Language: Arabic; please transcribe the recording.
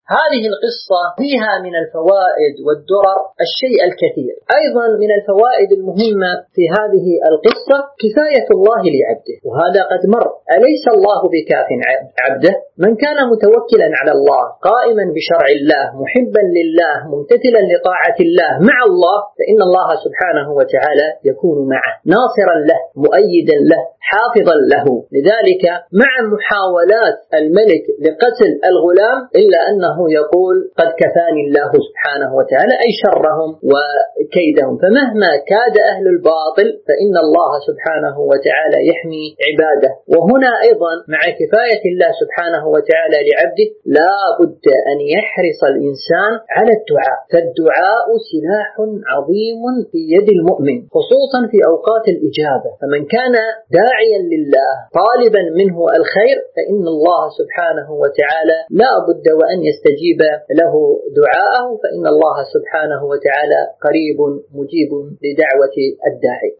هذه القصة فيها من الفوائد والدرر الشيء الكثير. أيضا من الفوائد المهمة في هذه القصة كفاية الله لعبده، وهذا قد مر. أليس الله بكاف عبده؟ من كان متوكلا على الله قائما بشرع الله محبا لله ممتثلا لطاعة الله مع الله، فإن الله سبحانه وتعالى يكون معه ناصرا له مؤيدا له حافظا له. لذلك مع محاولات الملك لقتل الغلام إلا أنه يقول قد كفاني الله سبحانه وتعالى، أي شرهم وكيدهم. فمهما كاد أهل الباطل فإن الله سبحانه وتعالى يحمي عباده. وهنا أيضا مع كفاية الله سبحانه وتعالى لعبده لا بد أن يحرص الإنسان على الدعاء، فالدعاء سلاح عظيم في يد المؤمن خصوصا في أوقات الإجابة. فمن كان داعيا لله طالبا منه الخير فإن الله سبحانه وتعالى لا بد وأن يستجيب له دعاءه، فإن الله سبحانه وتعالى قريب مجيب لدعوة الداعي.